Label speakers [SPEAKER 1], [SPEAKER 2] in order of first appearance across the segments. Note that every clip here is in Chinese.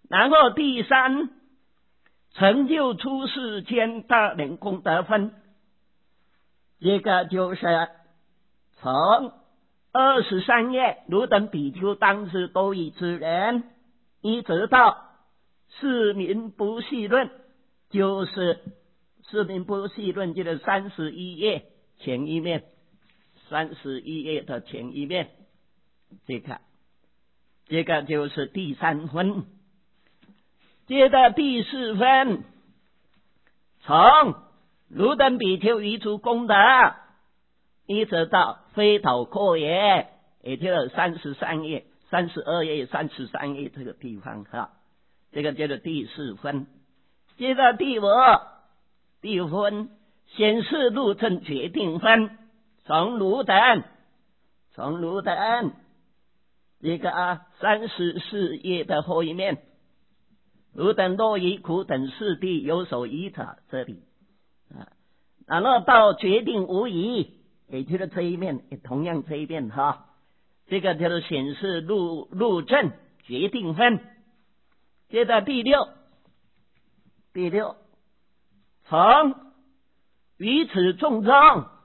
[SPEAKER 1] 然后第三，成就出世间大人功德分，这个就是从23页汝等比丘当时都已之人，一直到四民不系论，就是四民不系论就是31页前一面，31页的前一面，这个就是第三分。接着第四分，从汝等比丘于诸功德，一直到非头阔也，也就是32页、33页这个地方哈，这个就是第四分。接着第五分，显示路证决定分，从汝等这个34页的后一面，汝等若于苦等四地有所依者，这里然后到决定无疑，也就是这一面，也同样这一面哈，这个就是显示路证决定分。接着第六，从于此众中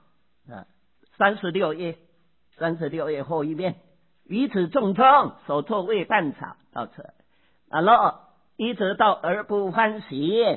[SPEAKER 1] 36页后一面，于此众中所作未办草到此，然后一直到而不欢喜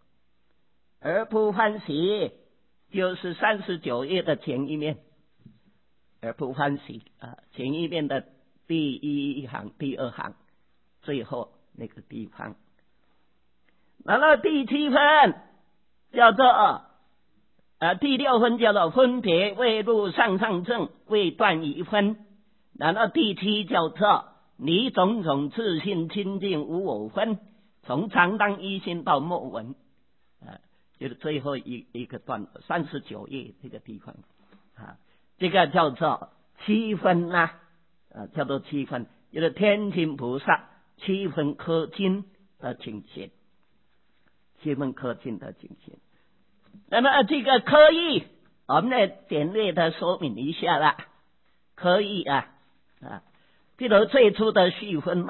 [SPEAKER 1] 就是39页的前一面，而不欢喜前一面的第一行、第二行，最后那个地方。然后第七分叫做第六分叫做分别未入上正未断一分，然后第七叫做离种种自性清净无我分，从常当一心到末文就是最后一个段落39页这个地方这个叫做七分叫做七分，就是天亲菩萨七分科经的情形，七分科经的情形。那么这个科义我们呢简略的说明一下了。科义譬如最初的细分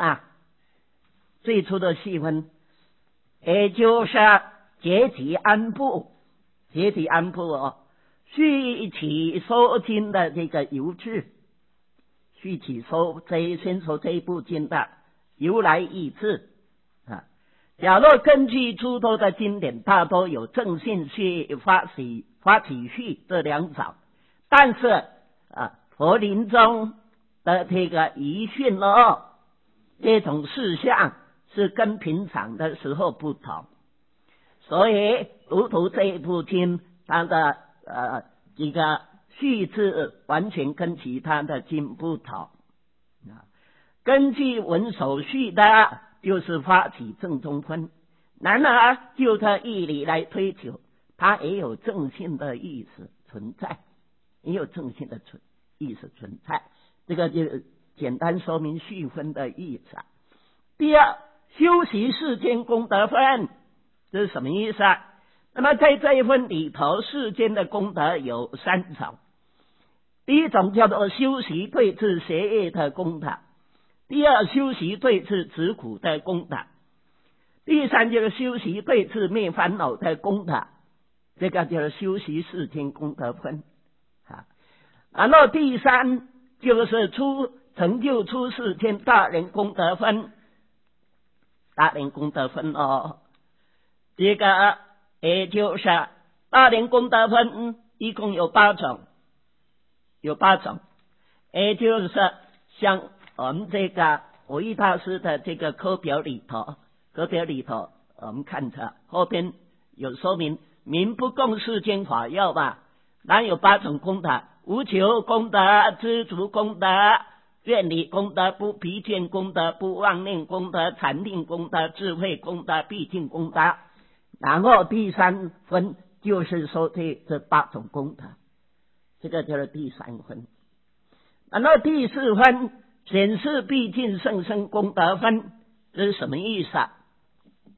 [SPEAKER 1] 也就是结体安部续起收经的这个由志，续起收先说这一部经的由来意志假若根据诸多的经典，大多有正信序、发起序这两种，但是佛临终的这个遗训这种事项是跟平常的时候不同，所以读这一部经，它的这个序字完全跟其他的经不同根据文手序的就是发起正中分，然而就这义理来推求，它也有正性的意思存在，这个就简单说明序分的意思第二，修习世间功德分，这是什么意思那么在这一分里头，世间的功德有3种，第一种叫做修习对治邪业的功德，第二修习对治止苦的功德，第三就是修习对治灭烦恼的功德，这个就是修习世间功德分然后第三就是成就出世间大人功德分这个也就是大人功德分一共有8种，也就是像我们这个我义大师的这个课表里头我们看着后边有说明民不共世间法要哪有8种功德，无求功德、知足功德、愿力功德、不疲倦功德、不妄念功德、禅定功德、智慧功德、毕竟功德，然后第3分就是说这8种功德，这个就是第3分。然后第4分显示毕竟甚深功德分，这是什么意思